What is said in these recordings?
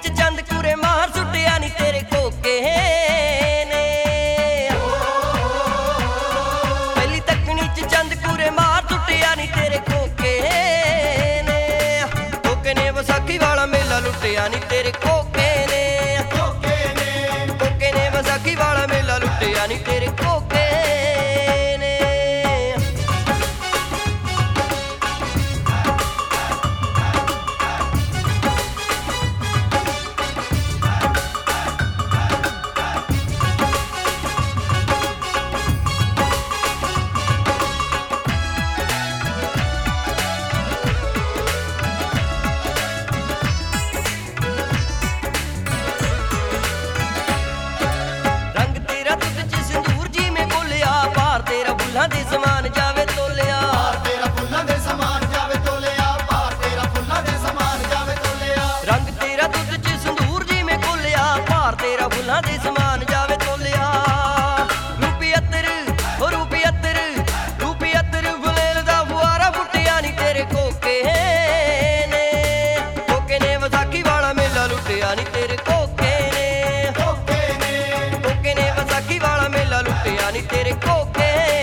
ਚ ਚੰਦ ਕੂਰੇ ਮਾਰ ਸੁੱਟਿਆ ਨੀ ਤੇਰੇ ਕੋਕੇ ਨੇ। ਪਹਿਲੀ ਤੱਕਣੀ ਚ ਚੰਦ ਕੂਰੇ ਮਾਰ ਸੁੱਟਿਆ ਨੀ ਤੇਰੇ ਕੋਕੇ ਨੇ। ਕੋਕੇ ਨੇ ਵਿਸਾਖੀ ਵਾਲਾ ਮੇਲਾ ਲੁੱਟਿਆ ਨੀ ਤੇਰੇ ਕੋਕੇ ਨੇ। ਕੋਕੇ ਨੇ ਵਿਸਾਖੀ ਵਾਲਾ ਮੇਲਾ ਲੁੱਟਿਆ ਨੀ ਤੇਰੇ ਕੋਕੇ ਨੇ। ਫੁੱਲਾਂ ਦੇ ਸਮਾਨ ਜਾਵੇ ਤੋਲਿਆ, ਭਾਰ ਤੇਰਾ ਫੁੱਲਾਂ ਦੇ ਸਮਾਨ ਜਾਵੇ ਤੋਲਿਆ, ਭਾਰ ਤੇਰਾ ਫੁੱਲਾਂ ਦੇ ਸਮਾਨ ਜਾਵੇ ਤੋਲਿਆ। ਰੰਗ ਤੇਰਾ ਦੁੱਧ ਚ ਸੰਦੂਰ ਜਿਵੇਂ ਘੋਲਿਆ, ਭਾਰ ਤੇਰਾ ਫੁੱਲਾਂ ਦੇ ਸਮਾਨ ਜਾਵੇ ਤੋਲਿਆ। ਰੂਪੀ ਅਤਰ ਹੋ ਰੂਪੀ ਅਤਰ, ਰੂਪੀ ਅਤਰ ਫੁਲੇਲ ਦਾ ਫੁਆਰਾ ਫੁੱਟਿਆ ਨੀ ਤੇਰੇ ਕੋਕੇ ਨੇ। ਕੋਕੇ ਨੇ ਵਿਸਾਖੀ ਵਾਲਾ ਮੇਲਾ ਲੁੱਟਿਆ ਨੀ ਤੇਰੇ ਕੋਕੇ ਨੇ। ਕੋਕੇ ਨੇ ਵਿਸਾਖੀ ਵਾਲਾ ਮੇਲਾ ਲੁੱਟਿਆ ਨੀ ਤੇਰੇ ਕੋਕੇ।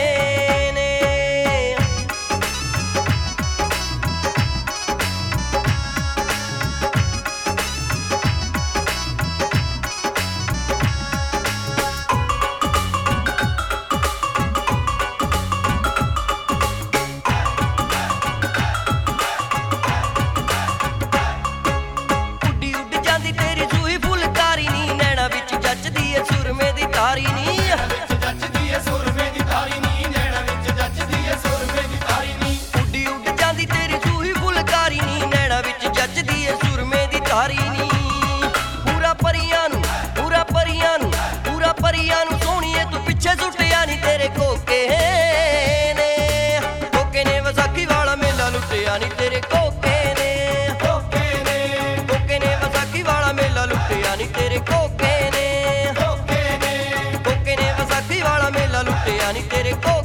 ਸੁਰਮੇ ਦੀ ਤਾਰੀ ਨੀ ਵਿੱਚ ਜੱਚਦੀ ਏ ਸੁਰਮੇ ਦੀ ਤਾਰੀ ਨੀ, ਨੈਣਾ ਵਿੱਚ ਜੱਚਦੀ ਏ ਸੁਰਮੇ ਦੀ ਤਾਰੀ ਨੀ। ਉੱਡੀ ਉੱਡ ਜਾਂਦੀ ਤੇਰੀ ਸੂਹੀ ਫੁਲਕਾਰੀ ਨੀ, ਨੈਣਾ ਵਿੱਚ ਜੱਚਦੀ ਏ ਸੁਰਮੇ ਦੀ ਤਾਰੀ ਨੀ। ਪੂਰਾ ਪਰੀਆਂ ਨੂੰ ਪੂਰਾ ਪਰੀਆਂ ਨੂੰ ਪੂਰਾ ਪਰੀਆਂ ਨੂੰ ਸੋਹਣੀਏ ਤੂੰ ਪਿੱਛੇ ਸੁੱਟਿਆ ਨੀ ਤੇਰੇ ਕੋਕੇ ਨੇ। ਕੋਕੇ ਨੇ ਵਿਸਾਖੀ ਵਾਲਾ ਮੇਲਾ ਲੁੱਟਿਆ ਨੀ ਤੇਰੇ ਕੋਕੇ ਨੇ। ਕੋਕੇ ਨੇ ਵਿਸਾਖੀ ਵਾਲਾ ਮੇਲਾ ਲੁੱਟਿਆ ਨੀ ਤੇਰੇ ਕੋਕੇ ਨੇ। ਕੋਕੇ ਨੇ ਵਿਸਾਖੀ ਵਾਲਾ ਮੇਲਾ ਲੁੱਟਿਆ ਨੀ ਤੇਰੇ ਕੋਕੇ।